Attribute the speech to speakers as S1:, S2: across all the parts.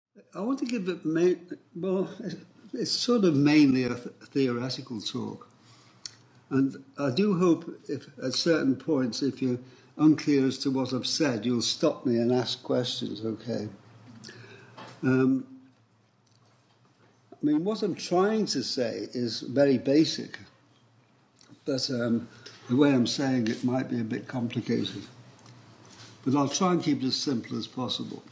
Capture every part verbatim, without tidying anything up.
S1: I want to give it, main, well, it's sort of mainly a, th- a theoretical talk. And I do hope if at certain points, if you're unclear as to what I've said, you'll stop me and ask questions, okay? Um, I mean, what I'm trying to say is very basic, but um, the way I'm saying it might be a bit complicated. But I'll try and keep it as simple as possible.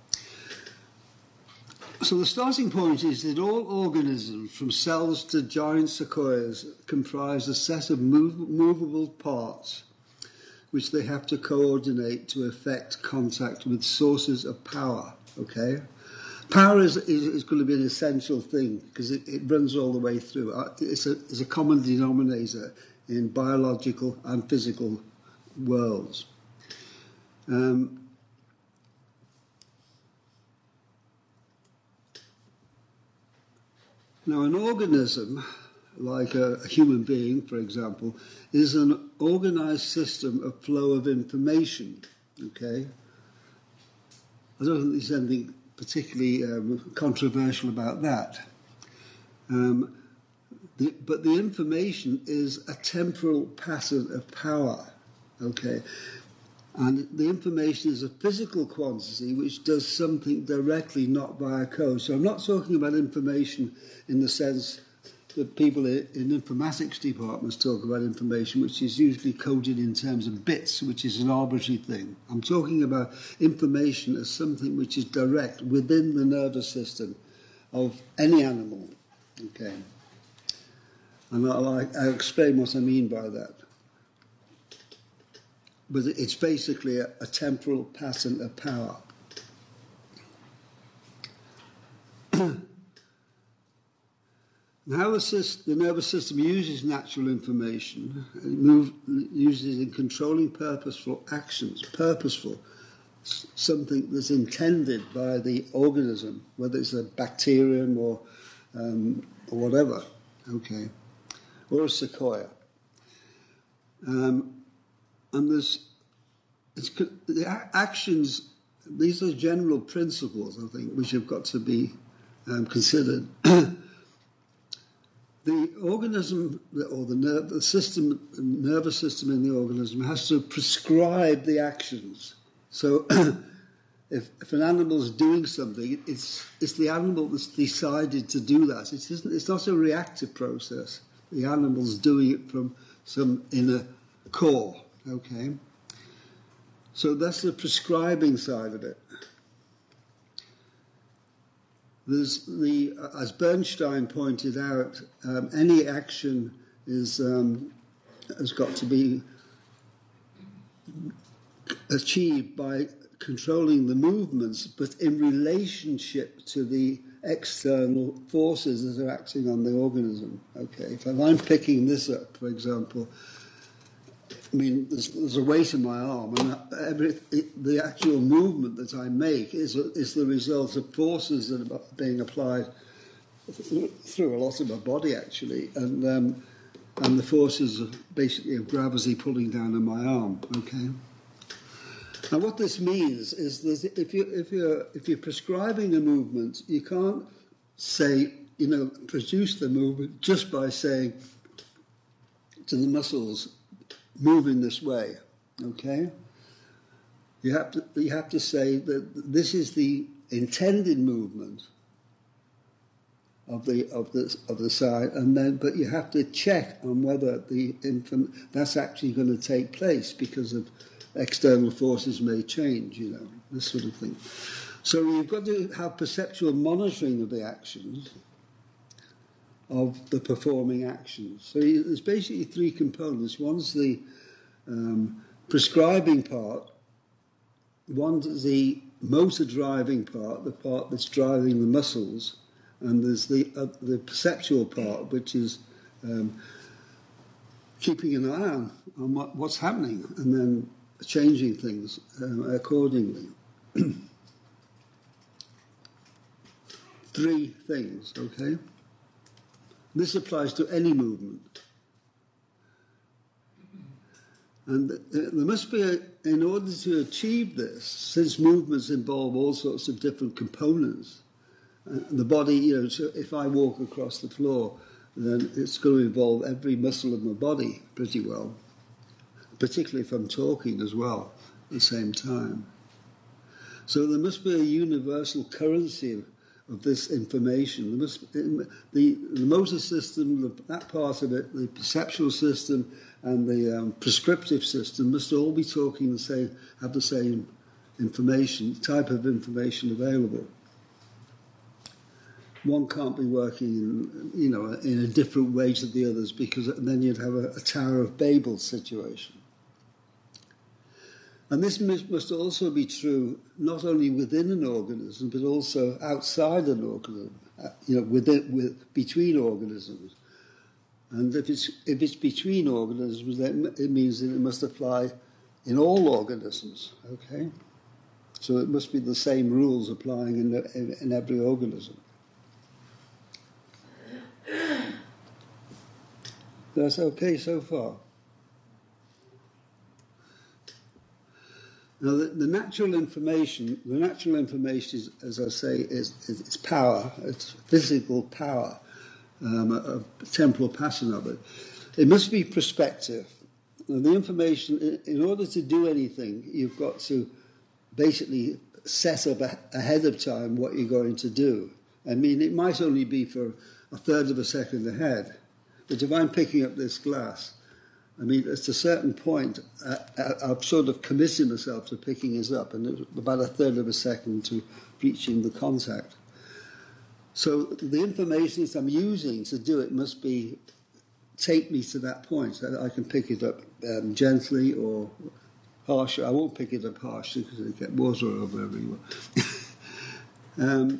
S1: So the starting point is that all organisms, from cells to giant sequoias, comprise a set of move, movable parts which they have to coordinate to effect contact with sources of power, okay? Power is, is, is going to be an essential thing because it, it runs all the way through. It's a, it's a common denominator in biological and physical worlds. Um, now, an organism, like a, a human being, for example, is an organized system of flow of information, okay? I don't think there's anything particularly um, controversial about that. Um, the, but the information is a temporal pattern of power, okay? And the information is a physical quantity which does something directly, not via code. So I'm not talking about information in the sense that people in informatics departments talk about information, which is usually coded in terms of bits, which is an arbitrary thing. I'm talking about information as something which is direct within the nervous system of any animal. Okay, and I'll, I'll explain what I mean by that. But it's basically a, a temporal pattern of power. How the, system, the nervous system uses natural information, it move, uses it in controlling purposeful actions, purposeful, something that's intended by the organism, whether it's a bacterium or, um, or whatever, okay, or a sequoia. Um, and there's it's, the actions, these are general principles, I think, which have got to be um, considered. The organism, or the, nerve, the system, nervous system in the organism has to prescribe the actions. So if, if an animal is doing something, it's, it's the animal that's decided to do that. It isn't, it's not a reactive process. The animal's doing it from some inner core, okay? So that's the prescribing side of it. There's the, as Bernstein pointed out, um, any action is um, has got to be achieved by controlling the movements, but in relationship to the external forces that are acting on the organism. Okay, if I'm picking this up, for example, I mean, there's, there's a weight in my arm, and every, it, the actual movement that I make is, is the result of forces that are being applied through, through a lot of my body, actually, and um, and the forces of basically of gravity pulling down on my arm. Okay. Now, what this means is that if you if you're if you're prescribing a movement, you can't say, you know, produce the movement just by saying to the muscles, move in this way, okay? You have to you have to say that this is the intended movement of the of the of the side, and then but you have to check on whether the infant, that's actually going to take place because of external forces may change, you know, this sort of thing. So you've got to have perceptual monitoring of the actions, of the performing actions. So there's basically three components. One's the um, prescribing part, one's the motor driving part, the part that's driving the muscles, and there's the uh, the perceptual part, which is um, keeping an eye on, on what, what's happening and then changing things uh, accordingly. Three things, okay? This applies to any movement. And there must be, a, in order to achieve this, since movements involve all sorts of different components, Uh, the body, you know, so if I walk across the floor, then it's going to involve every muscle of my body pretty well, particularly if I'm talking as well at the same time. So there must be a universal currency of, of this information. There must, the, the motor system, the, that part of it, the perceptual system and the um, prescriptive system must all be talking the same, have the same information, type of information available. One can't be working in, you know, in a different way to the others, because then you'd have a, a Tower of Babel situation. And this must also be true not only within an organism, but also outside an organism, you know, within, with, between organisms. And if it's, if it's between organisms, then it means that it must apply in all organisms, okay? So it must be the same rules applying in, in, in every organism. That's okay so far. Now, the, the natural information, the natural information, is, as I say, is, is, is power. It's physical power, um, a, a temporal pattern of it. It must be perspective. Now, the information, in, in order to do anything, you've got to basically set up a, ahead of time what you're going to do. I mean, it might only be for a third of a second ahead, but if I'm picking up this glass, I mean, at a certain point, uh, I'm sort of committing myself to picking it up, and it's about a third of a second to reaching the contact. So the information that I'm using to do it must be, take me to that point. I, I can pick it up um, gently or harsher. I won't pick it up harshly because it'll get water over everywhere. um,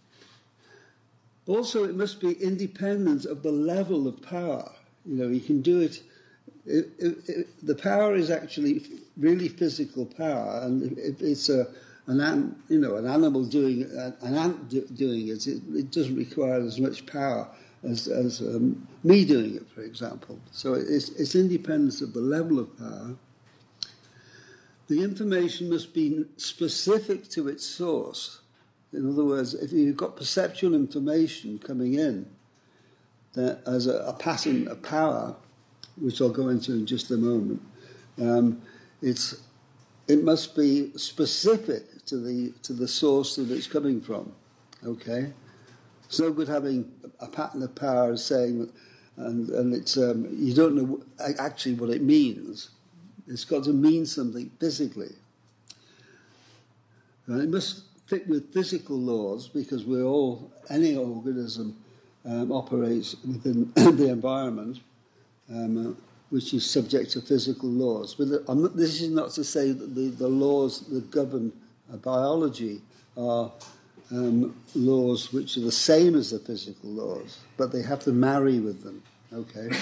S1: also, it must be independent of the level of power. You know, you can do it. It, it, it, the power is actually really physical power, and if it's a an, an you know an animal doing an ant do, doing it, it, it doesn't require as much power as as um, me doing it, for example. So it's it's independent of the level of power. The information must be specific to its source. In other words, if you've got perceptual information coming in that as a, a pattern of power, which I'll go into in just a moment, um, it's it must be specific to the to the source that it's coming from. Okay, it's no good having a pattern of power saying, and and it's um, you don't know actually what it means. It's got to mean something physically. And it must fit with physical laws, because we're all any organism um, operates within the environment. Um, uh, which is subject to physical laws. But the, not, this is not to say that the, the laws that govern uh, biology are um, laws which are the same as the physical laws, but they have to marry with them, okay?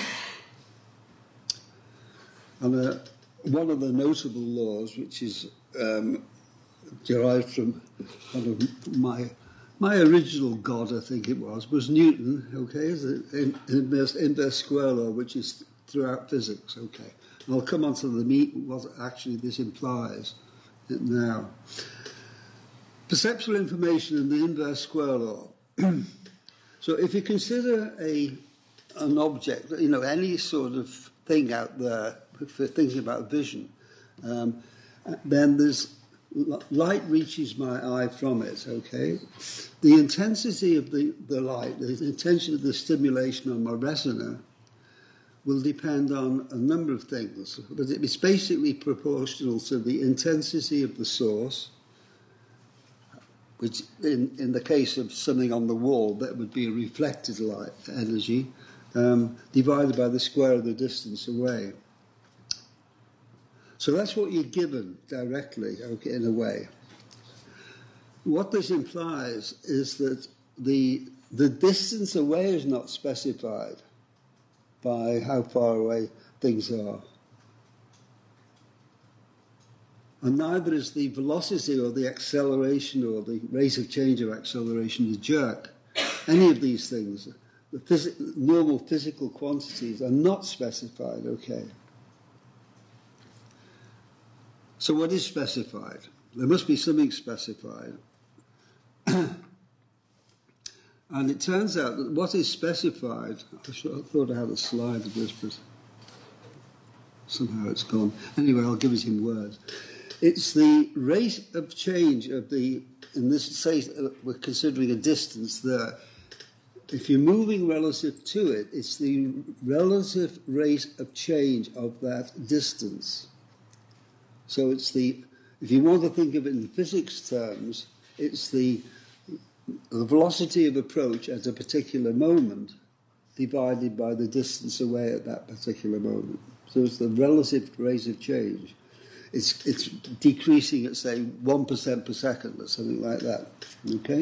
S1: And uh, one of the notable laws, which is um, derived from one of my my original god, I think it was, was Newton, okay, is the inverse, inverse square law, which is throughout physics, okay. And I'll come on to the meat, what actually this implies now. Perceptual information and the inverse square law. So if you consider a an object, you know, any sort of thing out there, if you're thinking about vision, um, then there's light reaches my eye from it, okay? The intensity of the, the light, the intensity of the stimulation on my retina will depend on a number of things, but it's basically proportional to the intensity of the source, which in, in the case of something on the wall, that would be a reflected light energy, um, divided by the square of the distance away. So that's what you're given directly, okay, in a way. What this implies is that the the distance away is not specified by how far away things are. And neither is the velocity or the acceleration or the rate of change of acceleration, the jerk. Any of these things, the phys- normal physical quantities are not specified, okay. So what is specified? There must be something specified. And it turns out that what is specified, I, should, I thought I had a slide of this, but somehow it's gone. Anyway, I'll give it in words. It's the rate of change of the, in this, say, we're considering a distance there. If you're moving relative to it, it's the relative rate of change of that distance. So it's the, if you want to think of it in physics terms, it's the, the velocity of approach at a particular moment divided by the distance away at that particular moment. So it's the relative rate of change. It's, it's decreasing at, say, one percent per second or something like that. Okay?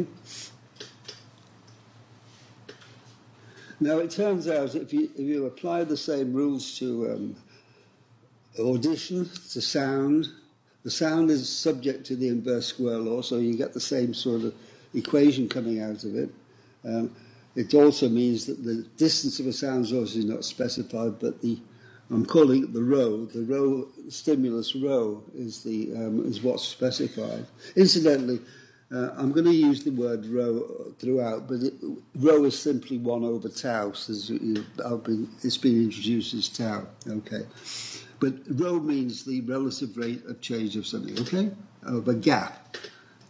S1: Now, it turns out if you, if you apply the same rules to um, audition, to sound, the sound is subject to the inverse square law, so you get the same sort of equation coming out of it. Um, it also means that the distance of a sound source is not specified, but the, I'm calling it the rho, the rho, stimulus rho is, the, um, is what's specified. Incidentally, Uh, I'm going to use the word rho throughout, but it, rho is simply one over tau. So I've been, it's been introduced as tau. Okay, but rho means the relative rate of change of something. Okay, of a gap.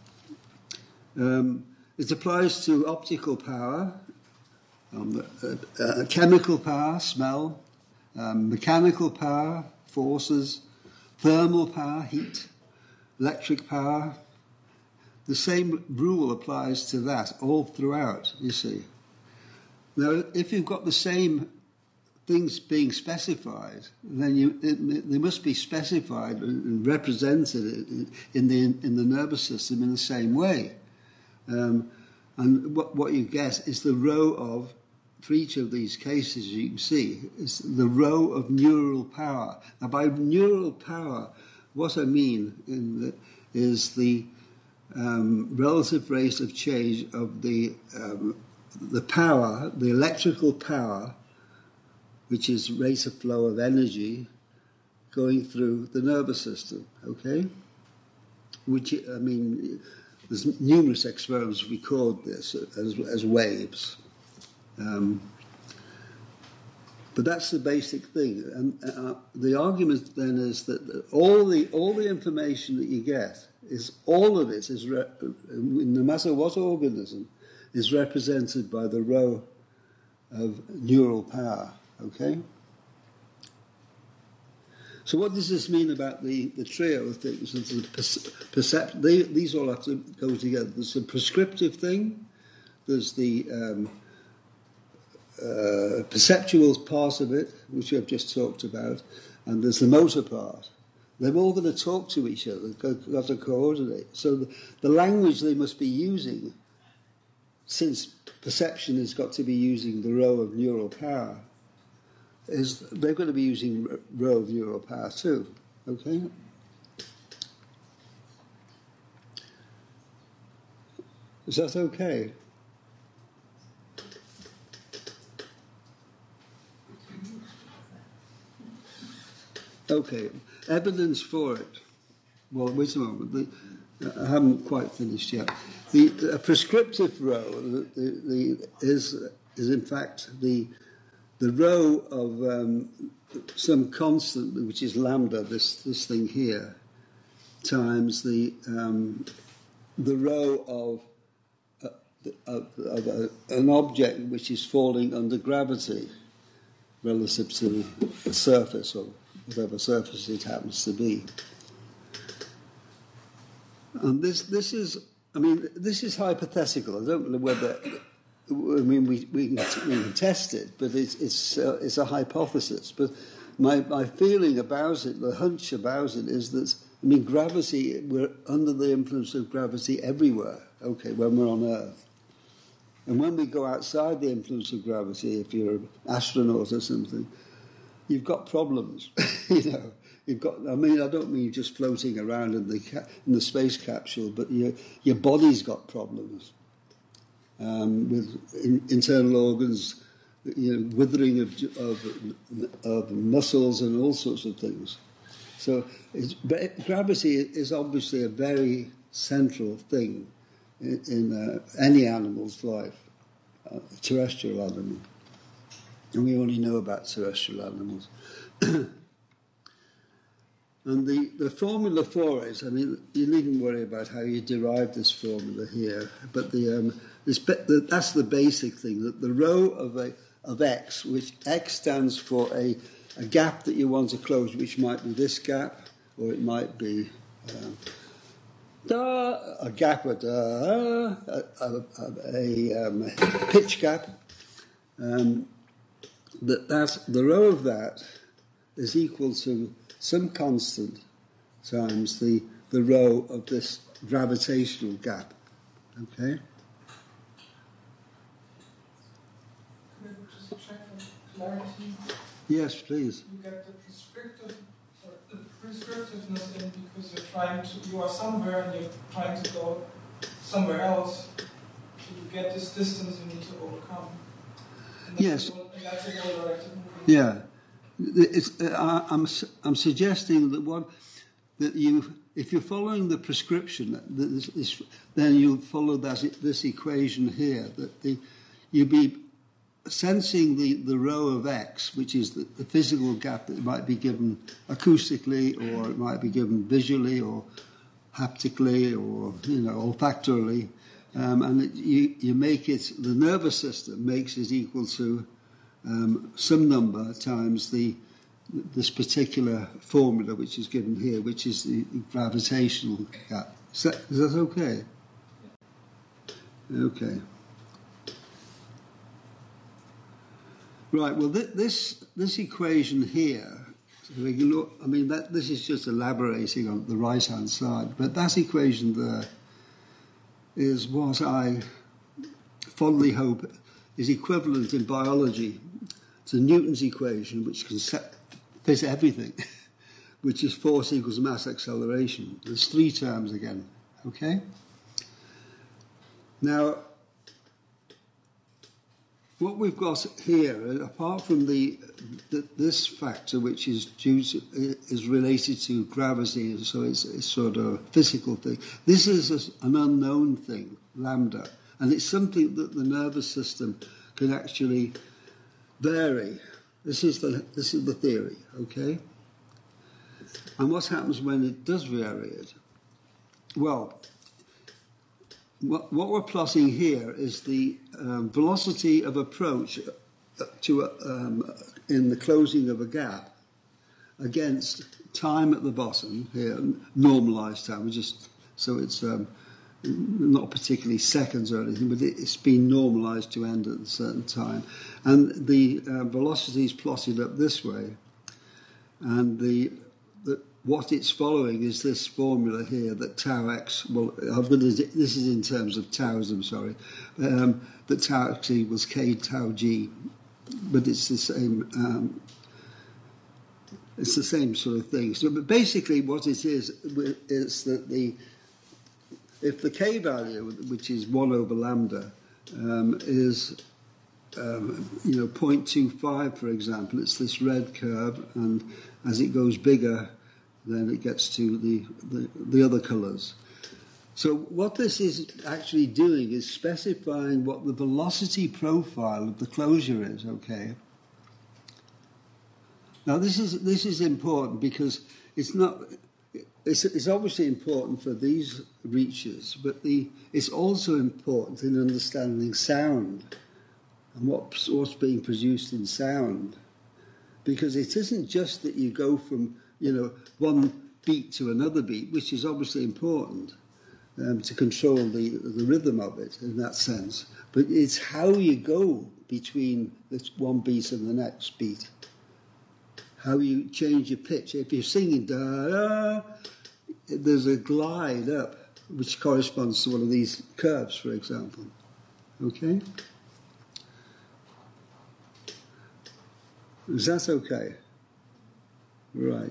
S1: Um, it applies to optical power, um, uh, uh, chemical power, smell, um, mechanical power, forces, thermal power, heat, electric power. The same rule applies to that all throughout, you see. Now, if you've got the same things being specified, then you, it, they must be specified and represented in the, in the nervous system in the same way. Um, and what, what you get is the rho of, for each of these cases you can see, is the rho of neural power. Now, by neural power, what I mean in the, is the Um, relative rate of change of the um, the power, the electrical power, which is rate of flow of energy going through the nervous system. Okay, which I mean, there's numerous experiments record this as as waves, um, but that's the basic thing. And uh, the argument then is that all the all the information that you get is all of it is, re- no matter what organism, is represented by the rho of neural power. Okay. So what does this mean about the, the trio of things? It's a perce- percep- they, these all have to go together. There's a prescriptive thing. There's the um, uh, perceptual part of it, which I've just talked about, and there's the motor part. They're all going to talk to each other, they've got to coordinate. So the, the language they must be using, since perception has got to be using the rho of neural power, is they're going to be using rho of neural power too. Okay? Is that okay? Okay. Evidence for it. Well, wait a moment. The, I haven't quite finished yet. The, the a prescriptive rho the, the, the, is is in fact the the rho of um, some constant, which is lambda, this this thing here, times the um, the rho of, uh, of, of a, an object which is falling under gravity relative to the surface or whatever surface it happens to be. And this this is, I mean, this is hypothetical. I don't know whether, I mean, we, we, can, we can test it, but it's it's, uh, it's a hypothesis. But my, my feeling about it, the hunch about it, is that, I mean, gravity, we're under the influence of gravity everywhere, okay, when we're on Earth. And when we go outside the influence of gravity, if you're an astronaut or something, you've got problems, you know. You've got. I mean, I don't mean just floating around in the ca- in the space capsule, but your your body's got problems um, with in, internal organs, you know, withering of, of of muscles and all sorts of things. So, it's, but gravity is obviously a very central thing in, in uh, any animal's life. a terrestrial animal. And we only know about terrestrial animals. And the, the formula for it, I mean, you needn't worry about how you derive this formula here, but the, um, this, the, that's the basic thing, that the row of, a, of X, which X stands for a, a gap that you want to close, which might be this gap, or it might be um, da, a gap, a, da, a, a, a, um, a pitch gap, um, that, that the row of that is equal to some constant times the, the row of this gravitational gap. Okay?
S2: Can I just check for clarity?
S1: Yes, please.
S2: You get the prescriptive, sorry, the prescriptiveness in because you're trying to, you are somewhere and you're trying to go somewhere else. So you get this distance you need to overcome. And that's
S1: Yes.
S2: All, and that's a goal-directed movement.
S1: Yeah. It's, uh, I'm I'm suggesting that what that you if you're following the prescription, this, this, then you'll follow that this equation here. That the you be sensing the, the row of X, which is the, the physical gap that might be given acoustically, or it might be given visually, or haptically, or you know olfactorily, um, and it, you you make it the nervous system makes it equal to Um, some number times the this particular formula which is given here, which is the gravitational gap. Is that, is that okay? Okay. Right. Well, th- this this equation here. So we can look, I mean, that this is just elaborating on the right hand side, but that equation there is what I fondly hope is equivalent in biology to Newton's equation, which can set, fit everything, which is force equals mass acceleration. There's three terms again, okay? Now, what we've got here, apart from the, the this factor, which is due to, is related to gravity, so it's, it's sort of a physical thing. This is a, an unknown thing, lambda, and it's something that the nervous system can actually vary. This is the this is the theory, okay? And what happens when it does vary it? Well, what, what we're plotting here is the um, velocity of approach to a, um, in the closing of a gap against time at the bottom here, normalized time. We just so it's um, not particularly seconds or anything, but it's been normalized to end at a certain time. And the uh, velocity is plotted up this way. And the, the what it's following is this formula here that tau x, well, I'm going to, this is in terms of taus, I'm sorry, um, that tau x equals k tau g. But it's the same, um, it's the same sort of thing. So, but basically what it is, is that the if the k value, which is one over lambda, um, is um, you know zero point two five, for example, it's this red curve, and as it goes bigger, then it gets to the, the, the other colours. So what this is actually doing is specifying what the velocity profile of the closure is. Okay. Now this is this is important because it's not. It's, it's obviously important for these reaches, but the, it's also important in understanding sound and what, what's being produced in sound. Because it isn't just that you go from, you know, one beat to another beat, which is obviously important um, to control the, the rhythm of it in that sense, but it's how you go between this one beat and the next beat. How you change your pitch. If you're singing da-da, there's a glide up, which corresponds to one of these curves, for example. Okay? Is that okay? Right.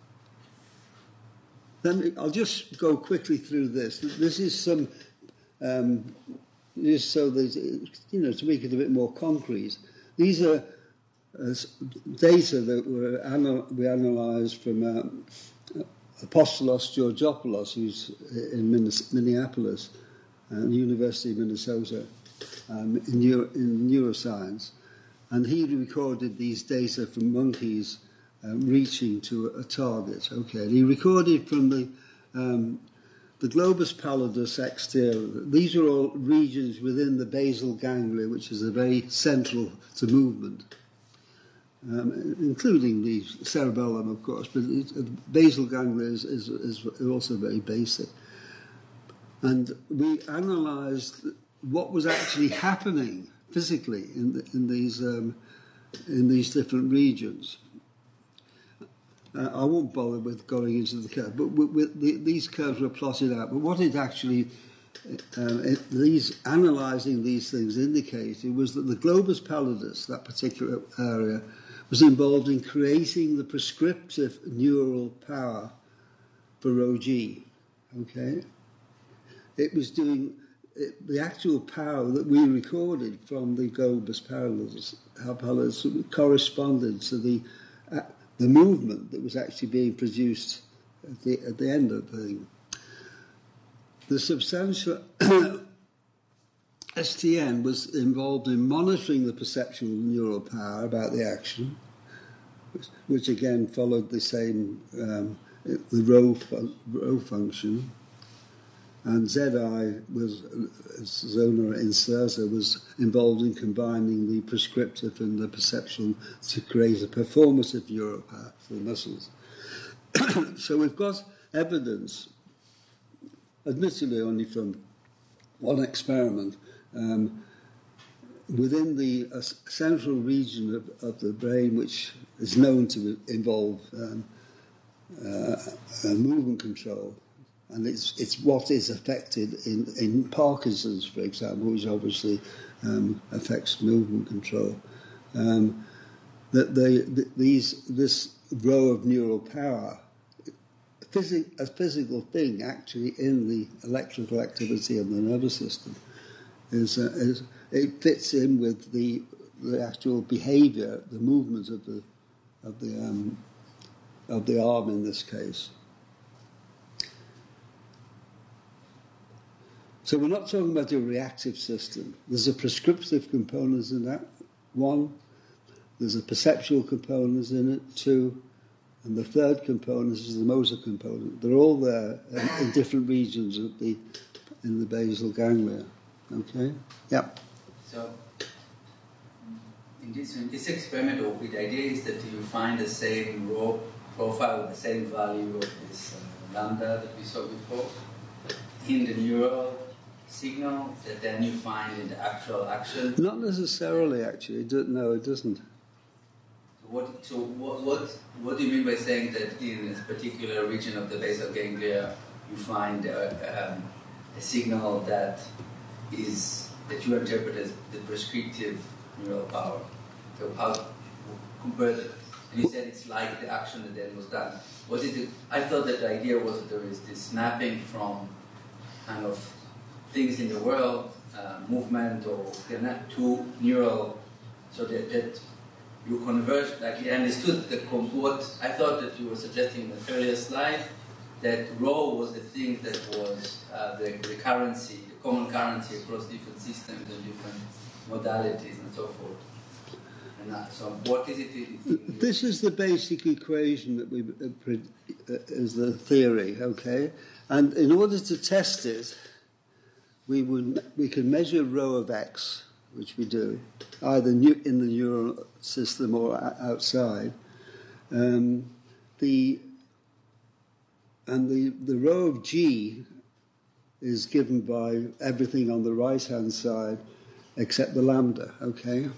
S1: Then I'll just go quickly through this. This is some, um, just so that, you know, to make it a bit more concrete. These are uh, data that were anal- we analysed from um, Apostolos Georgopoulos, who's in Minneapolis, and the University of Minnesota. um, in, neuro, in neuroscience, and he recorded these data from monkeys um, reaching to a, a target. Okay, and he recorded from the um, the globus pallidus exterior. These are all regions within the basal ganglia, which is a very central to movement. Um, including the cerebellum, of course, but it, uh, basal ganglia is, is, is also very basic. And we analysed what was actually happening physically in, the, in these um, in these different regions. Uh, I won't bother with going into the curve, but with, with the, these curves were plotted out. But what it actually, uh, it, these analysing these things indicated was that the globus pallidus, that particular area, was involved in creating the prescriptive neural power for Rho G. Okay, it was doing it, the actual power that we recorded from the globus pallidus, pallidus corresponded to the uh, the movement that was actually being produced at the at the end of the thing. The substantial S T N was involved in monitoring the perceptual neural power about the action, which, which again followed the same, um, the Rho, fun, Rho function. And Z I was, Zona Incersa, was involved in combining the prescriptive and the perceptual to create a performative neural power for the muscles. So we've got evidence, admittedly only from one experiment, Um, within the uh, central region of, of the brain, which is known to involve um, uh, uh, movement control, and it's it's what is affected in, in Parkinson's, for example, which obviously um, affects movement control. Um, that they th- these this row of neural power, phys- a physical thing actually in the electrical activity of the nervous system. Is, uh, is it fits in with the the actual behaviour, the movement of the of the um, of the arm in this case. So we're not talking about a reactive system. There's a prescriptive component in that one. There's a perceptual component in it two, and the third component is the motor component. They're all there in, in different regions of the in the basal ganglia. Okay. Yeah.
S3: So, in this in this experiment, the idea is that you find the same raw profile with the same value of this uh, lambda that we saw before in the neural signal that then you find in the actual action.
S1: Not necessarily, actually. Do, no, it doesn't.
S3: So what? So what? What? What do you mean by saying that in this particular region of the basal ganglia you find uh, um, a signal that is that you interpret as the prescriptive neural power? So how compared? And you said it's like the action that then was done. What is it? I thought that the idea was that there is this mapping from kind of things in the world, uh, movement or to neural, so that, that you converge. Like I understood the what I thought that you were suggesting in the earlier slide, that rho was the thing that was uh, the, the currency. Common currency across different systems and different modalities and so forth. And that, so, what is it?
S1: This is the basic equation that we uh, is the theory, okay? And in order to test it, we would we can measure rho of x, which we do, either in the neural system or outside. Um, the and the the rho of g is given by everything on the right-hand side except the lambda, okay?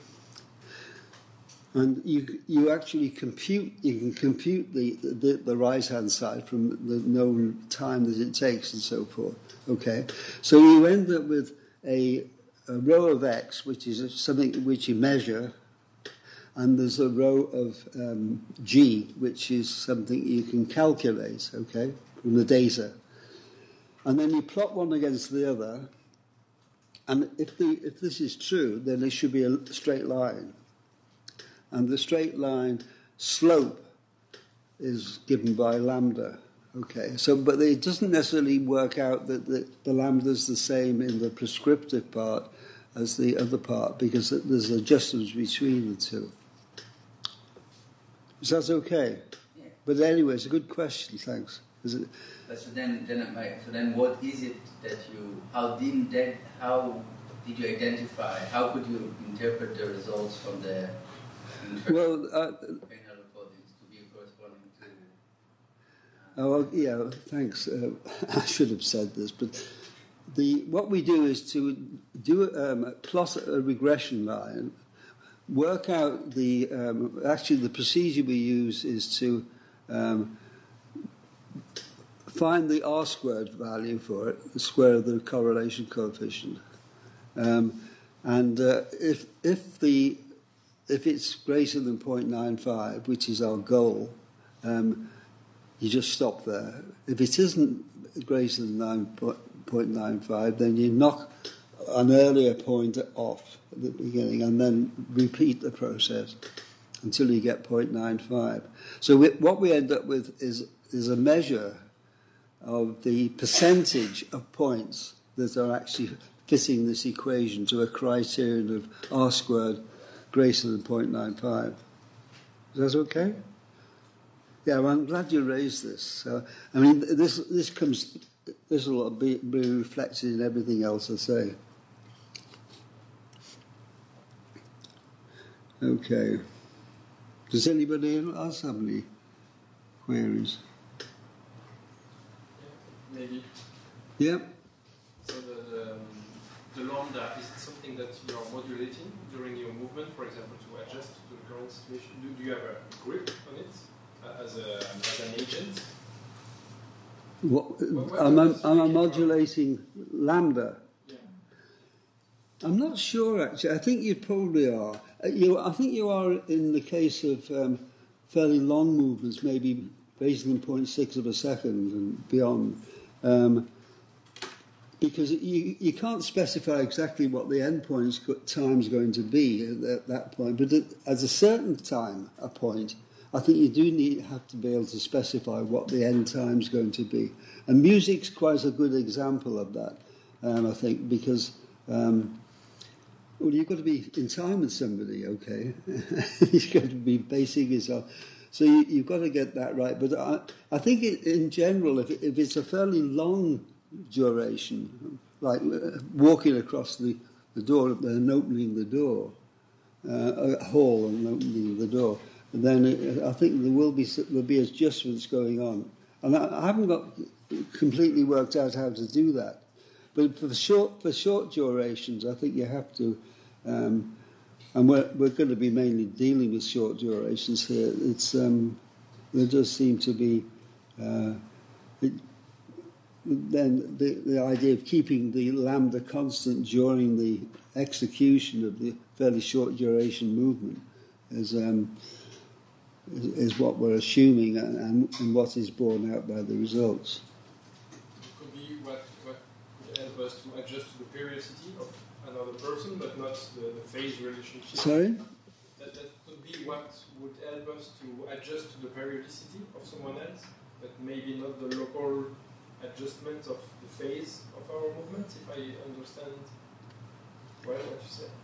S1: And you you actually compute, you can compute the, the, the right-hand side from the known time that it takes and so forth, okay? So you end up with a, a row of x, which is something which you measure, and there's a row of um, g, which is something you can calculate, okay, from the data. And then you plot one against the other, and if the if this is true, then there should be a straight line. And the straight line slope is given by lambda. Okay, so but it doesn't necessarily work out that the, the lambda is the same in the prescriptive part as the other part, because there's adjustments between the two. So that's okay.
S3: Yeah.
S1: But anyway, it's a good question. Thanks. Is it?
S3: But so then, then, my, so then, what is it that you? How did that? How did you identify? How could you interpret the results from the?
S1: Well, uh,
S3: panel recordings to be corresponding to.
S1: Oh, well, yeah, thanks. Uh, I should have said this, but the what we do is to do um, plot a regression line, work out the. Um, actually, the procedure we use is to um, find the R squared value for it, the square of the correlation coefficient, um, and uh, if if the if it's greater than zero point nine five, which is our goal. Um, You just stop there. If it isn't greater than nine point nine five, then you knock an earlier point off at the beginning and then repeat the process until you get zero point nine five. So we, what we end up with is, is a measure of the percentage of points that are actually fitting this equation to a criterion of R squared greater than zero point nine five. Is that okay? Yeah, well, I'm glad you raised this. So, I mean, this this comes, this will be, be reflected in everything else I say. Okay. Does anybody else have any queries?
S4: Maybe.
S1: Yeah.
S4: So the, the, um, the lambda, is it something that you are modulating during your movement, for example, to adjust to the current situation? Do, do you have a grip on it? As, a, as an agent?
S1: What,
S4: what, what
S1: am, I, am I modulating lambda?
S4: Yeah.
S1: I'm not sure, actually. I think you probably are. You, I think you are in the case of um, fairly long movements, maybe greater than zero point six of a second and beyond. Um, because you, you can't specify exactly what the endpoint time is going to be at that, that point. But at, at a certain time, a point, I think you do need have to be able to specify what the end time is going to be. And music's quite a good example of that, um, I think, because, um, well, you've got to be in time with somebody, okay? You've got to be basing yourself. So you, you've got to get that right. But I, I think it, in general, if, it, if it's a fairly long duration, like uh, walking across the, the door and opening the door, uh, a hall and opening the door, and then it, I think there will be there'll be adjustments going on, and I, I haven't got completely worked out how to do that. But for short for short durations, I think you have to, um, and we're we're going to be mainly dealing with short durations here. It's um, there does seem to be uh, it, then the the idea of keeping the lambda constant during the execution of the fairly short duration movement is. Um, is what we're assuming and, and, and what is borne out by the results.
S4: It could be what, what could help us to adjust to the periodicity of another person, but not the, the phase relationship.
S1: Sorry?
S4: That, that could be what would help us to adjust to the periodicity of someone else, but maybe not the local adjustment of the phase of our movement, if I understand well what you said.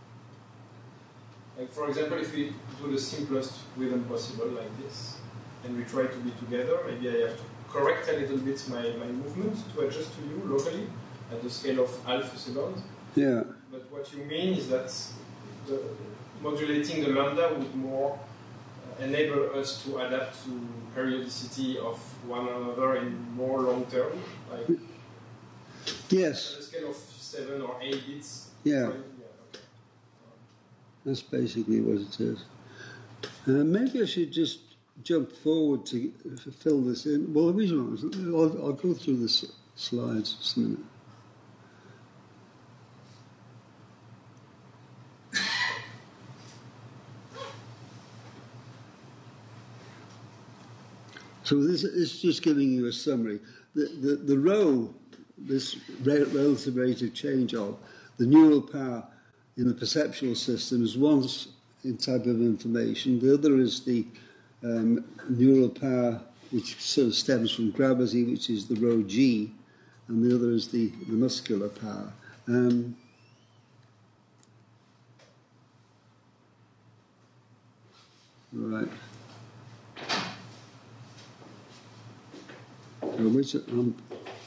S4: Like, for example, if we do the simplest rhythm possible like this, and we try to be together, maybe I have to correct a little bit my, my movement to adjust to you locally at the scale of half a second.
S1: Yeah.
S4: But what you mean is that the, modulating the lambda would more uh, enable us to adapt to periodicity of one another in more long term, like
S1: yes.
S4: at a scale of seven or eight bits.
S1: Yeah.
S4: Right?
S1: That's basically what it is. Uh, maybe I should just jump forward to fill this in. Well, the reason was, I'll, I'll go through the s- slides just a minute. So this is just giving you a summary. The, the, the row, this relative rate of change of the neural power in the perceptual system is one type of information. The other is the um, neural power, which sort of stems from gravity, which is the rho G, and the other is the, the muscular power. Um, Right. Well, which, um,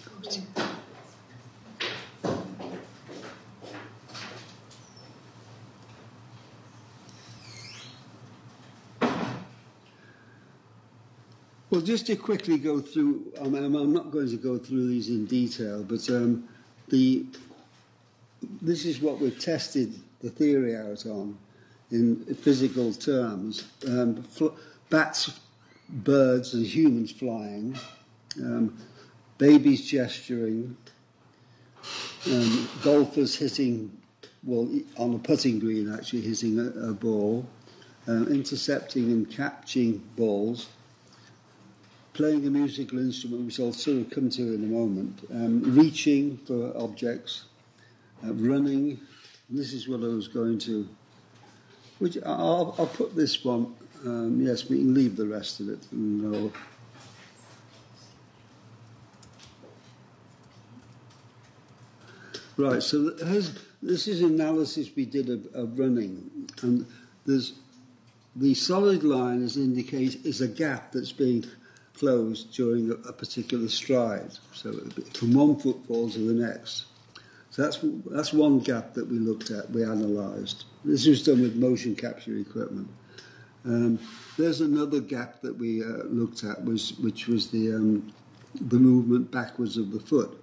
S1: well, just to quickly go through, I mean, I'm not going to go through these in detail, but um, the this is what we've tested the theory out on in physical terms. Um, fl- bats, birds and humans flying, um, babies gesturing, um, golfers hitting, well, on a putting green actually, hitting a, a ball, uh, intercepting and catching balls, playing a musical instrument, which I'll sort of come to in a moment, um, reaching for objects, uh, running. This is what I was going to, which I'll, I'll put this one, um, yes, we can leave the rest of it. And I'll, right, so this is analysis we did of, of running, and there's the solid line is indicate is a gap that's being closed during a, a particular stride. So from one footfall to the next. So that's that's one gap that we looked at, we analysed. This was done with motion capture equipment. Um, there's another gap that we uh, looked at, was which was the um, the movement backwards of the foot.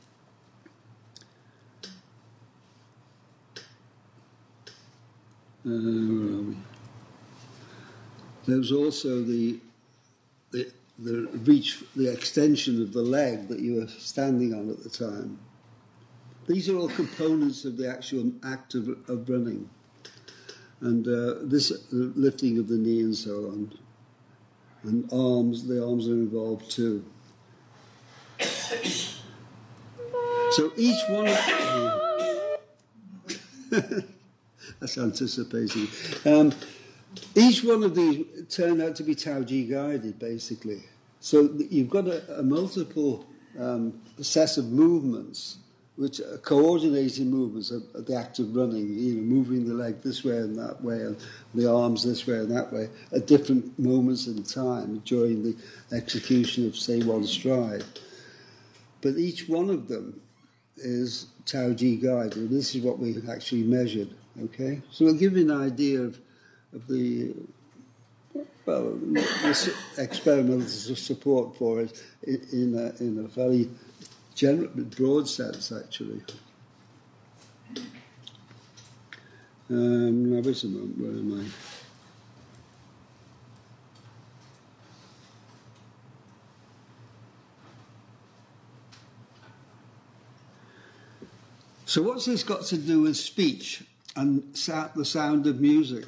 S1: Uh, where are we? There's also the, the the reach, the extension of the leg that you were standing on at the time. These are all components of the actual act of, of running, and uh, this uh, lifting of the knee and so on, and arms. The arms are involved too. So each one. Of, that's anticipating. Um, each one of these turned out to be Taoji guided, basically. So you've got a, a multiple um, set of movements, which are coordinating movements of, of the act of running, you know, moving the leg this way and that way, and the arms this way and that way, at different moments in time during the execution of, say, one stride. But each one of them is Taoji guided. This is what we actually measured. Okay, so we'll give you an idea of, of the, well, the experimental support for it in a, in a very general, broad sense, actually. Um, now, wait a moment, where am I? So what's this got to do with speech and sound, the sound of music?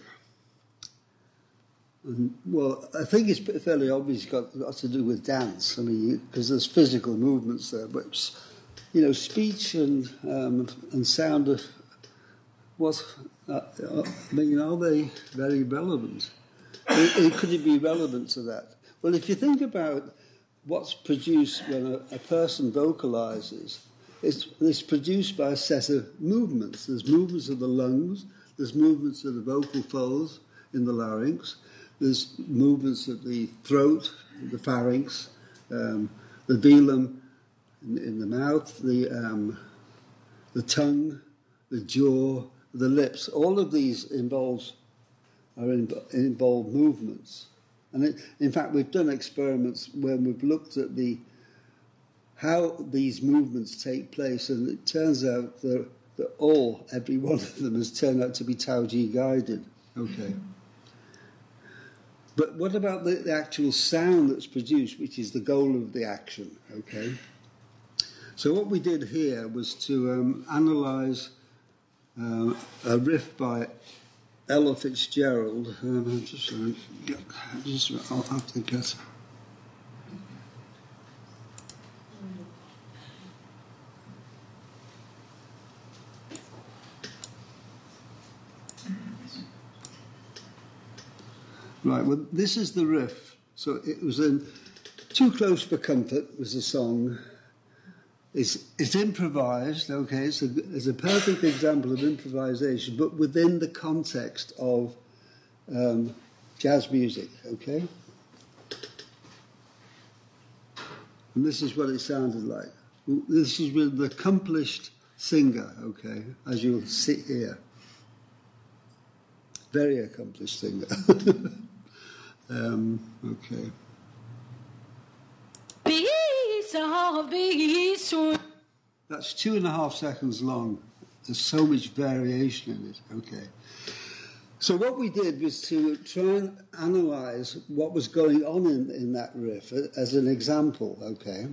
S1: And, well, I think it's fairly obvious it's got, got to do with dance. I mean, because there's physical movements there, but you know, speech and um, and sound of what? Uh, I mean, are they very relevant? It, it, could it be relevant to that? Well, if you think about what's produced when a, a person vocalizes, it's, it's produced by a set of movements. There's movements of the lungs, there's movements of the vocal folds in the larynx, there's movements of the throat, the pharynx, um, the velum in, in the mouth, the um, the tongue, the jaw, the lips. All of these involves are in, involve movements. And it, in fact, we've done experiments where we've looked at the how these movements take place, and it turns out that, that all, every one of them has turned out to be Taoji guided. Okay. But what about the, the actual sound that's produced, which is the goal of the action? Okay. So what we did here was to um, analyse uh, a riff by Ella Fitzgerald. Um, I'm just, uh, yeah, just I'll have to get. Right, well, this is the riff. So it was in Too Close for Comfort was the song. It's, it's improvised, okay, so it's a perfect example of improvisation, but within the context of um, jazz music, okay? And this is what it sounded like. This is with an accomplished singer, okay, as you'll see here. Very accomplished singer. um, okay. That's two and a half seconds long. There's so much variation in it, okay. So what we did was to try and analyse what was going on in, in that riff as an example, okay.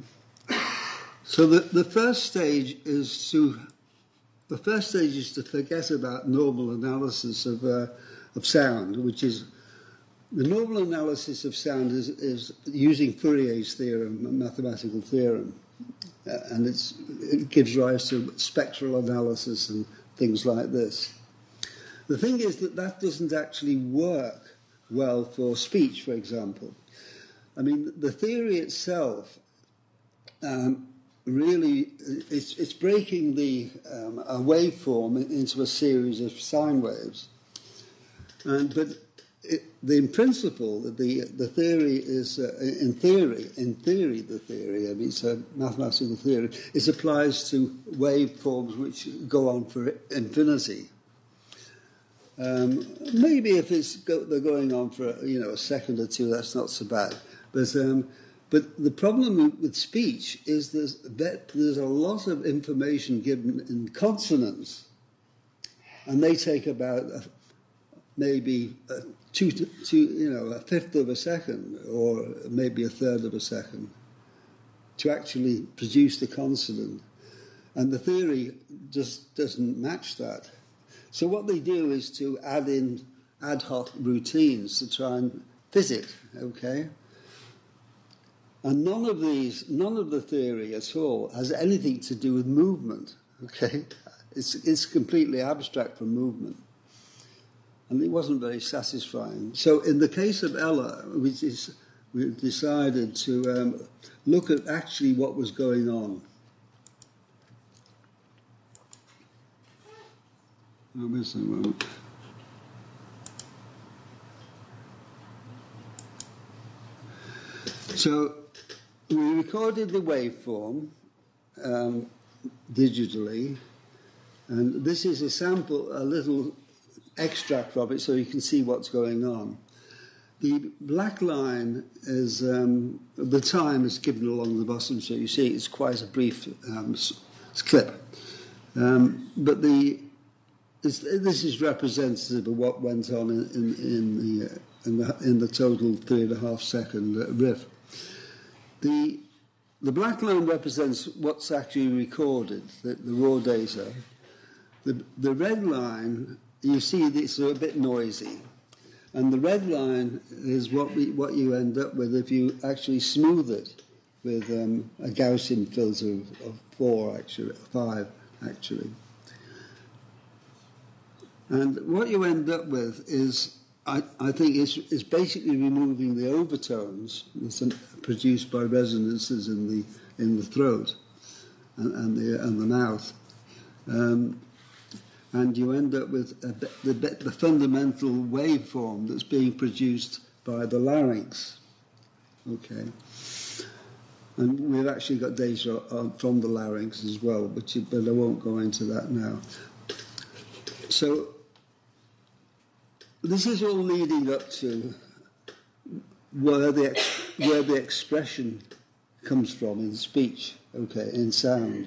S1: So the, the first stage is to the first stage is to forget about normal analysis of uh, of sound, which is the normal analysis of sound is, is using Fourier's theorem, a mathematical theorem, uh, and it's, it gives rise to spectral analysis and things like this. The thing is that that doesn't actually work well for speech, for example. I mean, the theory itself um, really, it's, it's breaking the um, a waveform into a series of sine waves. And, but it, the, in principle, the, the theory is, uh, in theory, in theory, the theory, I mean, it's a mathematical theory, it applies to waveforms which go on for infinity. Um, maybe if it's go, they're going on for you know a second or two, that's not so bad. But um, but the problem with speech is there's that there's a lot of information given in consonants, and they take about a, maybe a two, two you know a fifth of a second or maybe a third of a second to actually produce the consonant, and the theory just doesn't match that. So what they do is to add in ad hoc routines to try and fit it, okay? And none of these, none of the theory at all has anything to do with movement, okay? It's, it's completely abstract from movement. And it wasn't very satisfying. So in the case of Ella, we, just, we decided to um, look at actually what was going on. Oh, where's the moment? So we recorded the waveform um, digitally, and this is a sample, a little extract of it, so you can see what's going on. The black line is um, the time is given along the bottom, so you see it's quite a brief um, clip. Um, but the This, this is representative of what went on in, in, in, the, uh, in, the, in the total three and a half second uh, riff. The, the black line represents what's actually recorded, the, the raw data. The, the red line, you see it's a bit noisy. And the red line is what, we, what you end up with if you actually smooth it with um, a Gaussian filter of, of four, actually, five, actually. And what you end up with is, I, I think, is, is basically removing the overtones that's produced by resonances in the in the throat and, and the and the mouth, um, and you end up with a, the the fundamental waveform that's being produced by the larynx. Okay, and we've actually got data from the larynx as well, but you, but I won't go into that now. So. This is all leading up to where the where the expression comes from in speech, okay, in sound.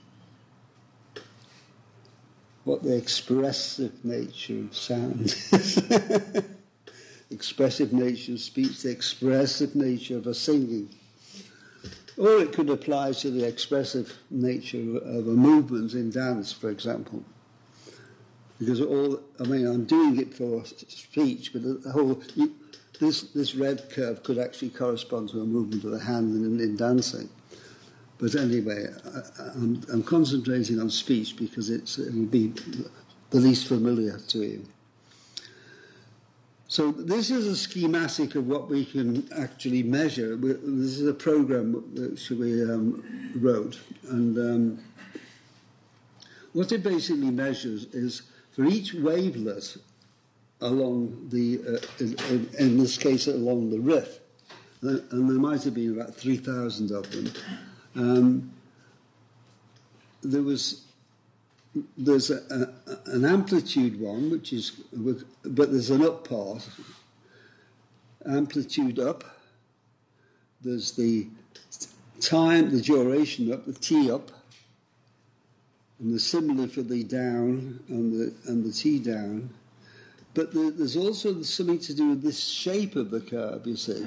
S1: What the expressive nature of sound is. Expressive nature of speech, the expressive nature of a singing. Or it could apply to the expressive nature of a movement in dance, for example. Because all, I mean, I'm doing it for speech, but the whole, you, this this red curve could actually correspond to a movement of the hand in, in dancing. But anyway, I, I'm, I'm concentrating on speech because it's, it will be the least familiar to you. So this is a schematic of what we can actually measure. This is a program that we um, wrote, and um, what it basically measures is, for each wavelet along the, uh, in, in, in this case, along the riff. And there might have been about three thousand of them. Um, there was, there's a, a, an amplitude one, which is, but there's an up part. Amplitude up. There's the time, the duration up, the T up. And the similar for the down and the and the T down. But the, there's also something to do with this shape of the curve, you see.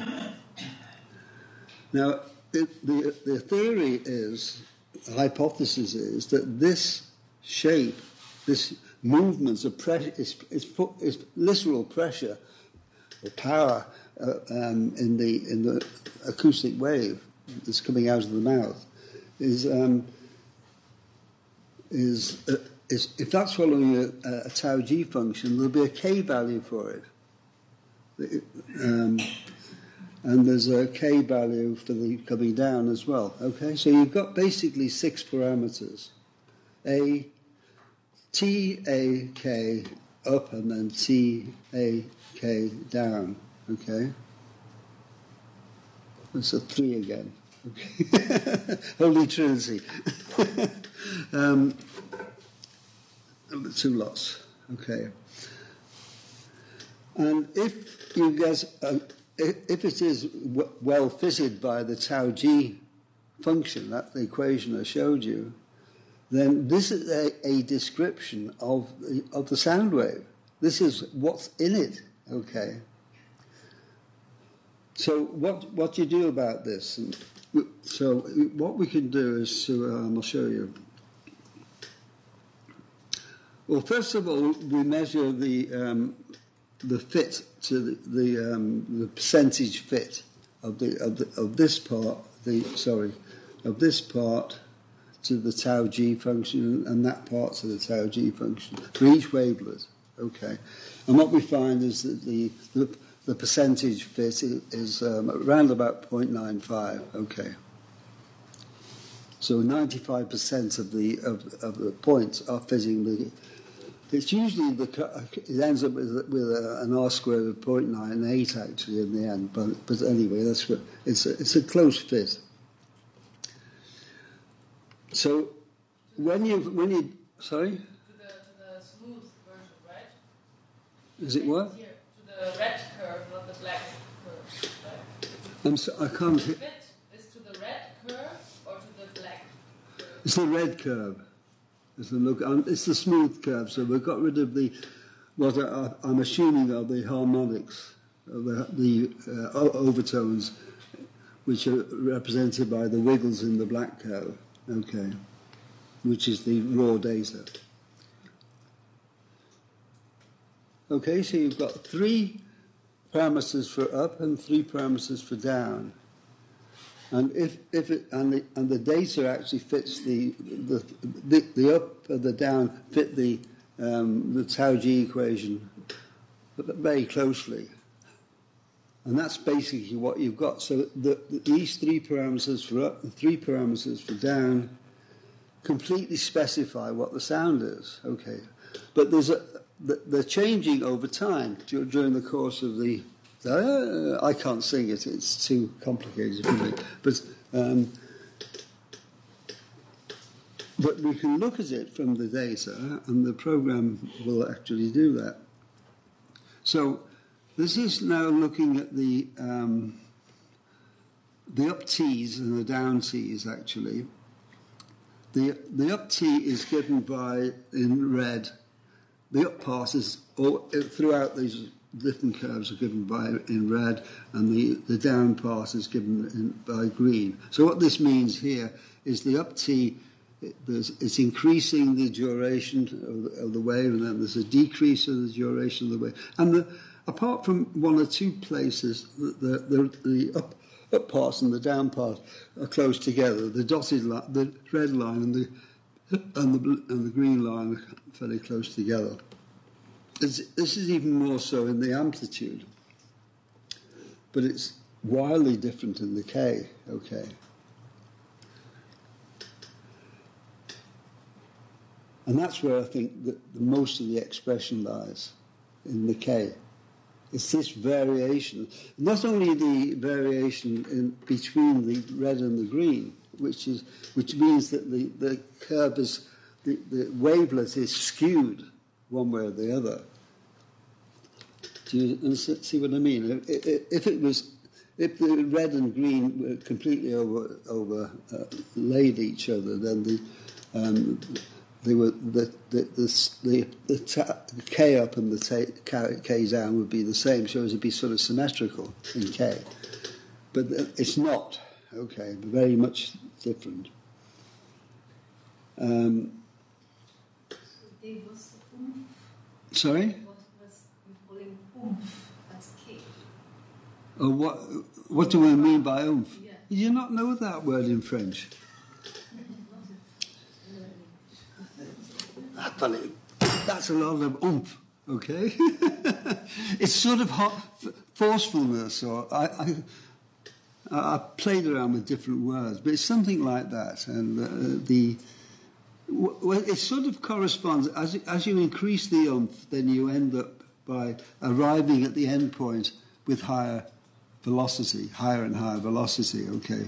S1: Now, it, the, the theory is, the hypothesis is, that this shape, this movement of pressure, is, is, is literal pressure or power uh, um, in the in the acoustic wave that's coming out of the mouth, is um, is. Uh, Is, if that's following a, a tau G function, there'll be a K value for it. Um, and there's a K value for the coming down as well. Okay, so you've got basically six parameters. A, T, A, K up, and then T, A, K down. Okay? That's a three again. Okay. Holy Trinity. um, Two lots, okay. And if you guys, uh, if it is w- well fitted by the tau G function, that the equation I showed you, then this is a, a description of the, of the sound wave. This is what's in it, okay. So what what do you do about this? And so what we can do is to, um, I'll show you. Well, first of all, we measure the um, the fit to the the, um, the percentage fit of the, of the of this part. The sorry, of this part to the tau G function, and that part to the tau G function for each wavelet. Okay, and what we find is that the the, the percentage fit is, is um, around about zero point nine five. Okay. So ninety-five percent of the of, of the points are fitting the. It's usually the it ends up with with a, an R squared of zero point nine eight actually in the end. But but anyway, that's what it's a, it's a close fit. So when you when you sorry.
S5: To the to the smooth version, right?
S1: Is it what?
S5: Here, to the red curve, not the black curve. Right?
S1: I'm so, I can't.
S5: The fit is to the red curve or to the black curve?
S1: It's the red curve. It's the look. It's the smooth curve. So we've got rid of the what I, I'm assuming are the harmonics, the, the uh, overtones, which are represented by the wiggles in the black curve. Okay, which is the raw data. Okay, so you've got three parameters for up and three parameters for down. And if if it and the and the data actually fits the the the, the up and the down fit the um, the tau G equation very closely, and that's basically what you've got. So the, the, these three parameters for up and three parameters for down completely specify what the sound is. Okay, but there's a they're changing over time during the course of the. Uh, I can't sing it, it's too complicated for me. But, um, but we can look at it from the data, and the program will actually do that. So this is now looking at the, um, the up T's and the down T's, actually. The, the up T is given by, in red, the up part is all, throughout these different curves are given by in red, and the, the down part is given in, by green. So what this means here is the up T, it, it's increasing the duration of the, of the wave, and then there's a decrease of the duration of the wave. And the, apart from one or two places, the, the, the up, up part and the down part are close together. The dotted line, the red line and the, and the, and the green line are fairly close together. It's, this is even more so in the amplitude, but it's wildly different in the K, okay. And that's where I think that the most of the expression lies. in the K. It's this variation, not only the variation in between the red and the green, which is which means that the, the curve is the, the wavelet is skewed one way or the other. Do you see what I mean? If it was, if the red and green were completely over over uh, laid each other, then the um, they were the the the the, the, ta, the K up and the ta, K down would be the same, so it would be sort of symmetrical in K, but it's not. Okay, very much different. Um, sorry.
S6: What was you calling oomph? That's K.
S1: Oh, what what do we mean by oomph?
S6: Yeah.
S1: Do you not know that word in French? But it, that's a lot of oomph, okay? It's sort of hot, forcefulness, or I, I, I played around with different words, but it's something like that. And uh, the well, it sort of corresponds as as you increase the oomph, then you end up by arriving at the end point with higher velocity, higher and higher velocity. Okay.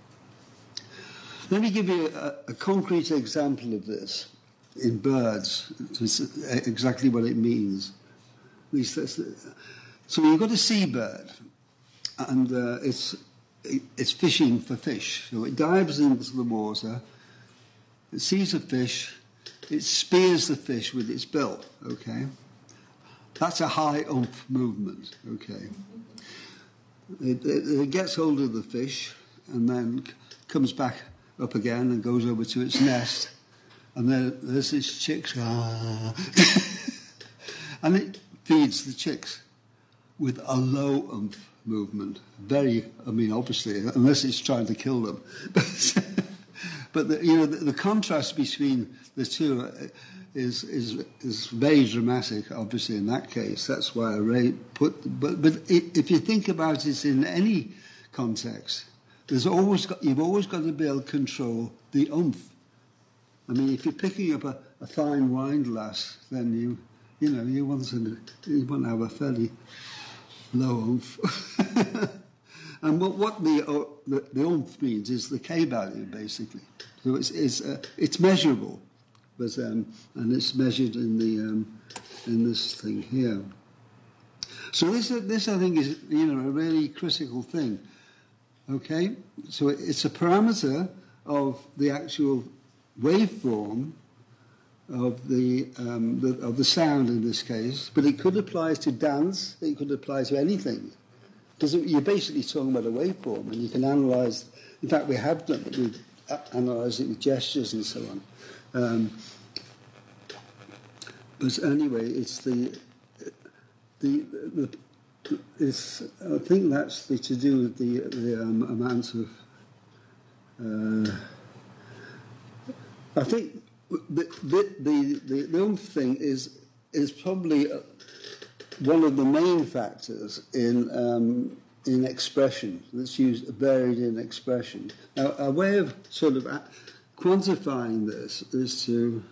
S1: Let me give you a, a concrete example of this. In birds, it's exactly what it means. At least that's the, so you've got a seabird, and uh, it's it, it's fishing for fish. So it dives into the water, it sees a fish, it spears the fish with its bill. Okay, that's a high oomph movement. Okay, it, it, it gets hold of the fish and then comes back up again and goes over to its nest. And then there's its chicks, ah. And it feeds the chicks with a low oomph movement. Very, I mean, obviously, unless it's trying to kill them. But the, you know, the, the contrast between the two is is is very dramatic. Obviously, in that case, that's why I put. But but it, if you think about it in any context, there's always got, you've always got to be able to control the oomph. I mean, if you're picking up a, a fine wine glass, then you, you know, you want to, you want to have a fairly low oomph. And what, what the, uh, the the oomph means is the K value, basically. So it's it's uh, it's measurable, but um, and it's measured in the um, in this thing here. So this this I think is, you know, a really critical thing. Okay, so it's a parameter of the actual waveform of the, um, the of the sound in this case, but it could apply to dance. It could apply to anything, because you're basically talking about a waveform, and you can analyse. In fact, we have done it. We've analysed it with gestures and so on. Um, but anyway, it's the the the. It's, I think that's the, to do with the the um, amount of. Uh, I think the the, the the the oomph thing is is probably one of the main factors in um, in expression that's used varied in expression. Now, a way of sort of quantifying this is to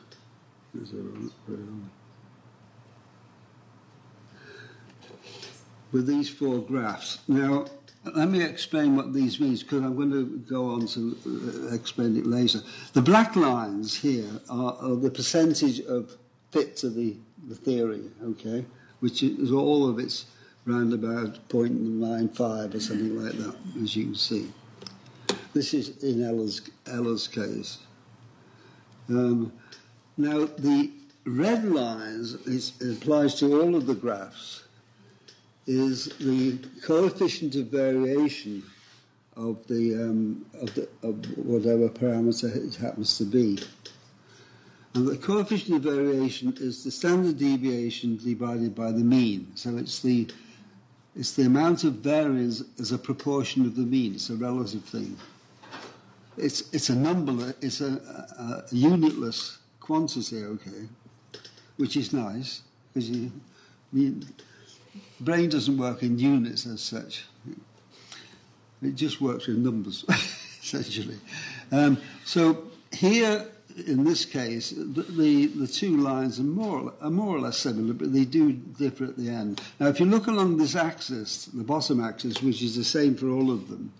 S1: with these four graphs. Now, let me explain what these mean, because I'm going to go on to explain it later. The black lines here are, are the percentage of fit to the, the theory, okay, which is all of it's round about zero point nine five or something like that, as you can see. This is in Ella's, Ella's case. Um, now, the red lines is, applies to all of the graphs, is the coefficient of variation of the, um, of the of whatever parameter it happens to be. And the coefficient of variation is the standard deviation divided by the mean. So it's the it's the amount of variance as a proportion of the mean. It's a relative thing. It's it's a number. It's a, a, a unitless quantity, okay, which is nice because you mean. Brain doesn't work in units as such. It just works in numbers, essentially. Um, so here, in this case, the, the, the two lines are more, are more or less similar, but they do differ at the end. Now, if you look along this axis, the bottom axis, which is the same for all of them,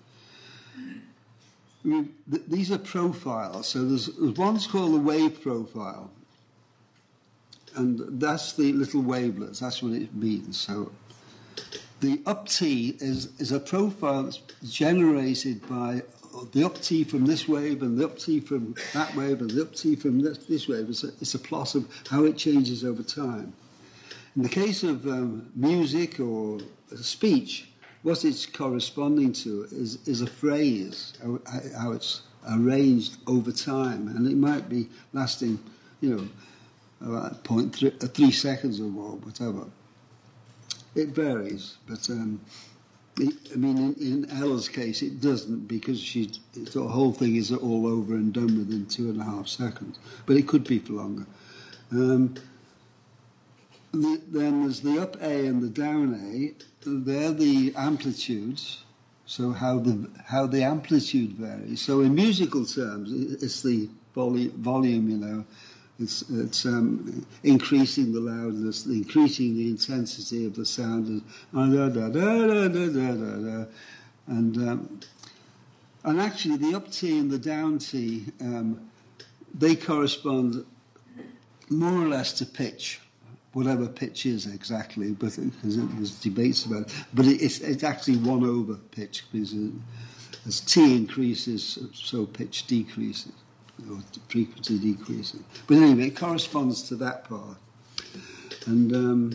S1: I mean, th- these are profiles. So there's, there's one's called the wave profile, and that's the little wavelets. That's what it means. So the up T is, is a profile that's generated by the up T from this wave and the up T from that wave and the up T from this, this wave. It's a, it's a plot of how it changes over time. In the case of um, music or speech, what it's corresponding to is, is a phrase, how, how it's arranged over time, and it might be lasting, you know, about point three, uh, three seconds or more, whatever. It varies, but um, it, I mean, in, in Ella's case, it doesn't, because she the whole thing is all over and done within two and a half seconds. But it could be for longer. Um, the, then there's the up A and the down A. They're the amplitudes. So how the how the amplitude varies. So in musical terms, it's the volu- volume, you know. It's, it's um, increasing the loudness, increasing the intensity of the sound, and da, da, da, da, da, da, da. and um, and actually the up T and the down T, um, they correspond more or less to pitch, whatever pitch is exactly, but because there's debates about it. But it, it's, it's actually one over pitch, because as T increases, so pitch decreases, or the frequency decreases. But anyway, it corresponds to that part. And um,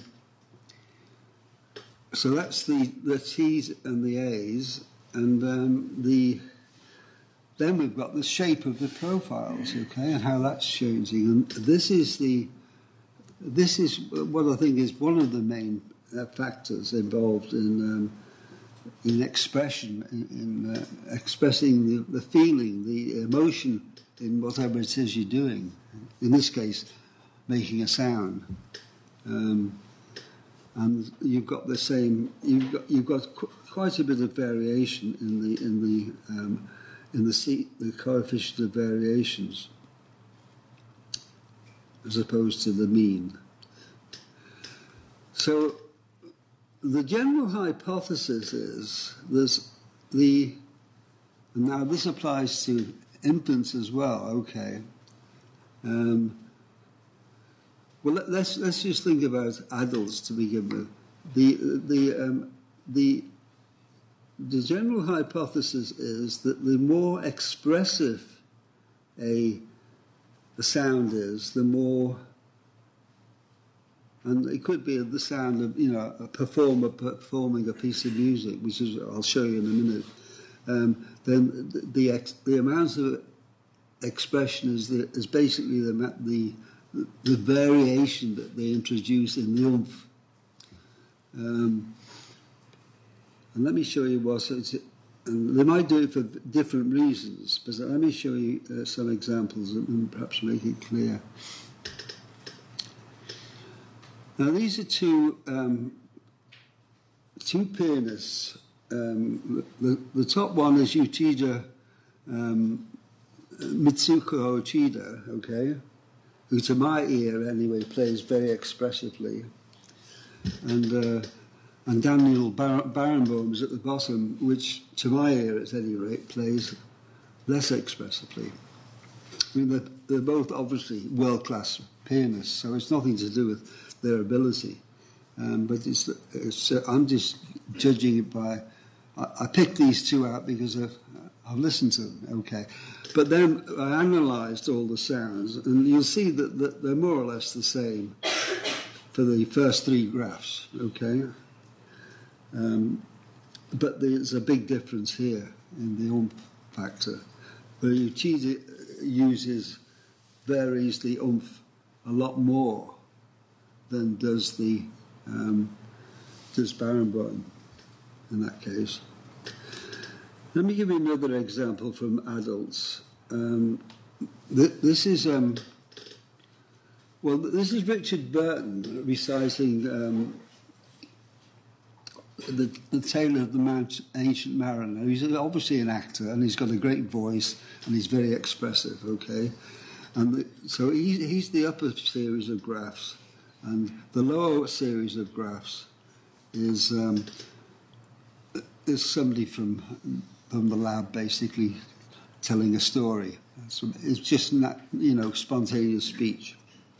S1: so that's the, the T's and the A's, and um, the then we've got the shape of the profiles, okay, and how that's changing. And this is the this is what I think is one of the main uh, factors involved in um, in expression, in, in uh, expressing the, the feeling, the emotion in whatever it is you're doing. In this case, making a sound, um, and you've got the same. You've got you've got qu- quite a bit of variation in the in the um, in the C, the coefficient of variations, as opposed to the mean. So the general hypothesis is there's the, and now this applies to infants as well, okay. Um, well, let, let's let's just think about adults to begin with. The the um, the the general hypothesis is that the more expressive a the sound is, the more, and it could be the sound of, you know, a performer performing a piece of music, which is I'll show you in a minute. Um, then the the, ex, the amount of expression is the, is basically the, the the variation that they introduce in the oomph. Um, and let me show you what it's. And they might do it for different reasons, but let me show you uh, some examples and perhaps make it clear. Now, these are two um, two pianists. Um, the, the top one is Uchida um, Mitsuko Uchida, okay, who to my ear anyway plays very expressively, and uh, and Daniel Bar- Barenboim is at the bottom, which to my ear at any rate plays less expressively. I mean, they're, they're both obviously world-class pianists, so it's nothing to do with their ability. Um, but it's, it's, uh, I'm just judging it by, I, I picked these two out because I've, I've listened to them, okay. But then I analysed all the sounds, and you'll see that, that they're more or less the same for the first three graphs, okay. Um, but there's a big difference here in the oomph factor. The Uchida uses, varies the oomph a lot more than does the um, does Barenboim in that case. Let me give you another example from adults. Um, th- this is um, well, this is Richard Burton reciting um, the, the Tale of the Mount, Ancient Mariner. He's obviously an actor, and he's got a great voice, and he's very expressive. Okay. And the, so he, he's the upper series of graphs, and the lower series of graphs is um, is somebody from from the lab basically telling a story. So it's just not, you know, spontaneous speech.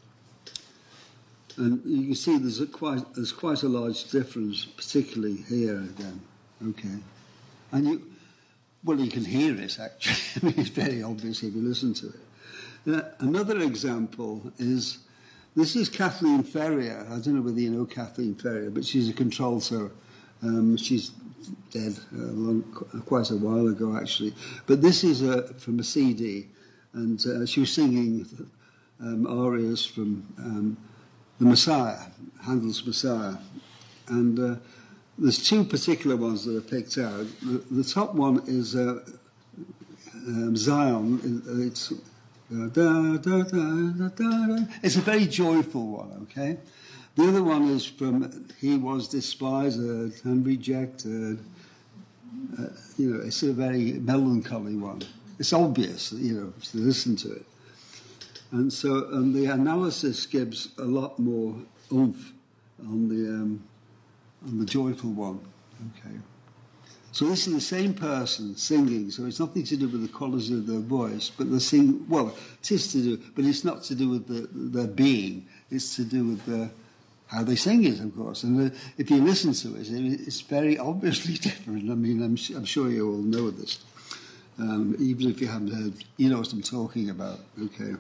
S1: And you can see there's a quite there's quite a large difference, particularly here again. Okay, and you well you can hear it actually. I mean, it's very obvious if you listen to it. Now, another example is this is Kathleen Ferrier. I don't know whether you know Kathleen Ferrier, but she's a contralto. Um, she's dead uh, long, quite a while ago actually. But this is uh, from a C D, and uh, she was singing um, arias from. Um, The Messiah, Handel's Messiah. And uh, there's two particular ones that are picked out. The, the top one is uh, um, Zion. It's, uh, da, da, da, da, da. It's a very joyful one, okay? The other one is from He Was Despised and Rejected. Uh, you know, it's a very melancholy one. It's obvious, you know, to listen to it. And so and the analysis gives a lot more oomph on the um, on the joyful one. Okay. So this is the same person singing, so it's nothing to do with the quality of their voice, but the sing well, it is to do, but it's not to do with the, their being, it's to do with the, how they sing it, of course. And the, if you listen to it, it's very obviously different. I mean, I'm, I'm sure you all know this. Um, even if you haven't heard, you know what I'm talking about. Okay.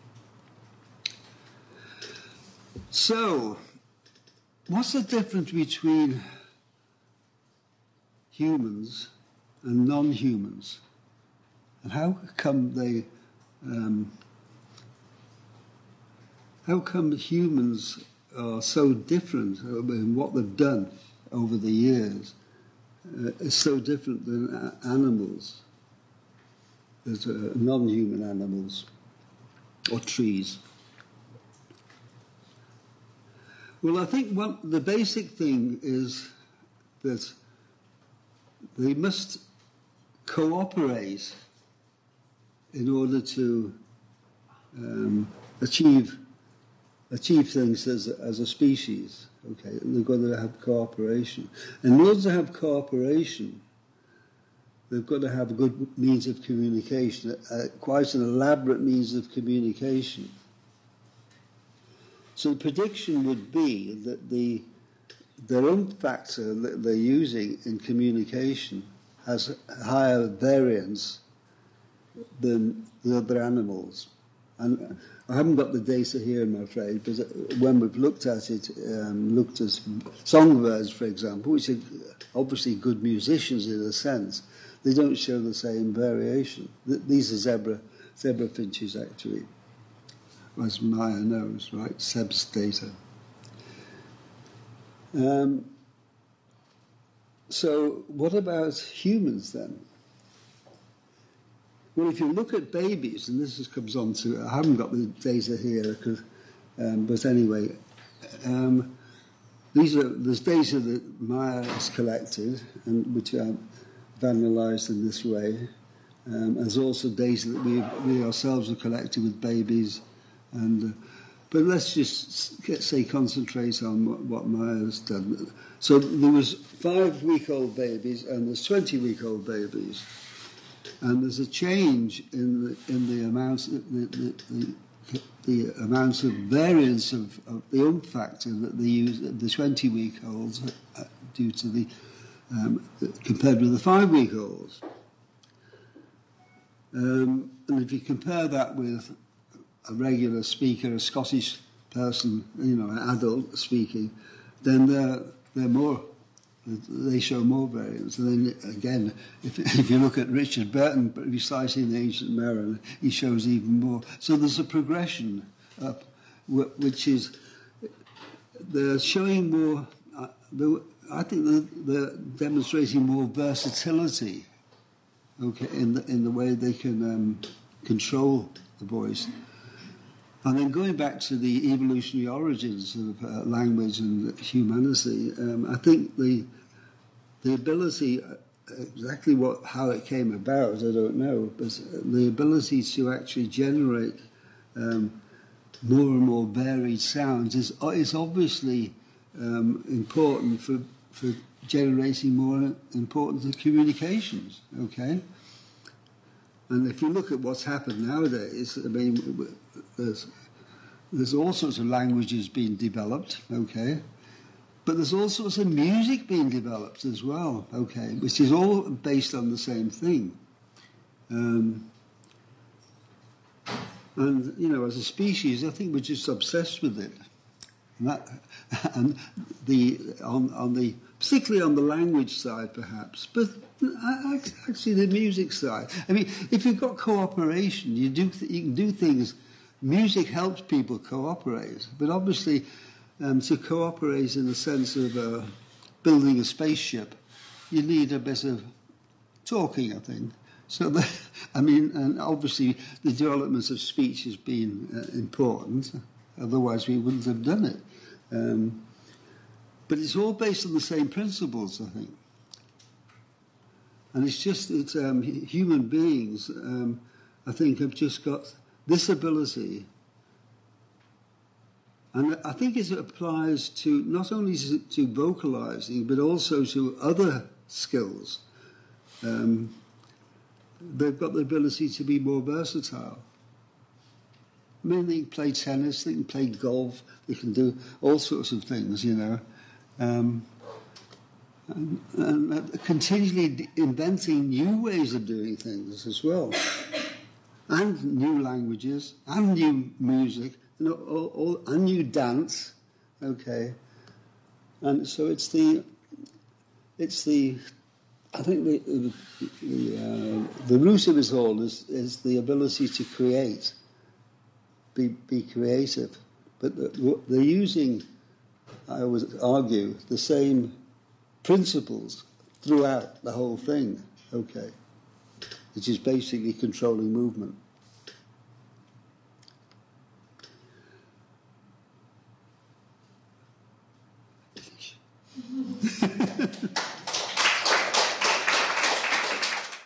S1: So, what's the difference between humans and non-humans? And how come they, um, how come humans are so different in what they've done over the years? Uh, is so different than uh, animals, as uh, non-human animals or trees. Well, I think one, the basic thing is that they must cooperate in order to um, achieve achieve things as a, as a species. Okay, they've got to have cooperation. And in order to have cooperation, they've got to have a good means of communication, uh, quite an elaborate means of communication. So the prediction would be that the their own factor that they're using in communication has higher variance than the other animals. And I haven't got the data here, I'm afraid, but when we've looked at it, um, looked at songbirds, for example, which are obviously good musicians in a sense, they don't show the same variation. These are zebra, zebra finches, actually. As Maya knows, right? Seb's data. Um, so what about humans then? Well, if you look at babies, and this is, comes on to, I haven't got the data here, cause, um, but anyway, um, these are there's data that Maya has collected, and which I've analysed in this way. Um, there's also data that we we ourselves have collected with babies. And, uh, but let's just get, say concentrate on what, what Maya's done. So there was five-week-old babies and there's twenty-week-old babies, and there's a change in the in the amount the the, the, the amount of variance of, of the oomph factor that they use the twenty-week-olds uh, due to the um, compared with the five-week-olds. Um, and if you compare that with a regular speaker, a Scottish person, you know, an adult speaking, then they're, they're more, they show more variance. And then again, if, if you look at Richard Burton reciting the Ancient Mariner, he shows even more. So there's a progression up, which is, they're showing more, uh, I think they're, they're demonstrating more versatility, okay, in the, in the way they can um, control the voice. And then going back to the evolutionary origins of uh, language and humanity, um, I think the the ability, uh, exactly what how it came about, I don't know, but the ability to actually generate um, more and more varied sounds is is obviously um, important for for generating more important communications. Okay, and if you look at what's happened nowadays, I mean, there's there's all sorts of languages being developed. Okay. But there's all sorts of music being developed as well, okay, which is all based on the same thing. Um, and, you know, as a species, I think we're just obsessed with it. And, that, and the, on, on the, particularly on the language side, perhaps, but actually the music side. I mean, if you've got cooperation, you, do th- you can do things. Music helps people cooperate, but obviously... Um, to cooperate in the sense of uh, building a spaceship, you need a bit of talking, I think. So, the, I mean, and obviously the development of speech has been uh, important, otherwise we wouldn't have done it. Um, but it's all based on the same principles, I think. And it's just that um, human beings, um, I think, have just got this ability. And I think it applies to not only to vocalizing, but also to other skills. Um, they've got the ability to be more versatile. I mean, they can play tennis, they can play golf, they can do all sorts of things, you know. Um, and, and continually inventing new ways of doing things as well. And new languages, and new music. You know, all, all, a new dance, okay, and so it's the, it's the, I think the the, the, uh, the root of it all is is the ability to create, be be creative, but the, they're using, I would argue, the same principles throughout the whole thing, okay, which is basically controlling movement.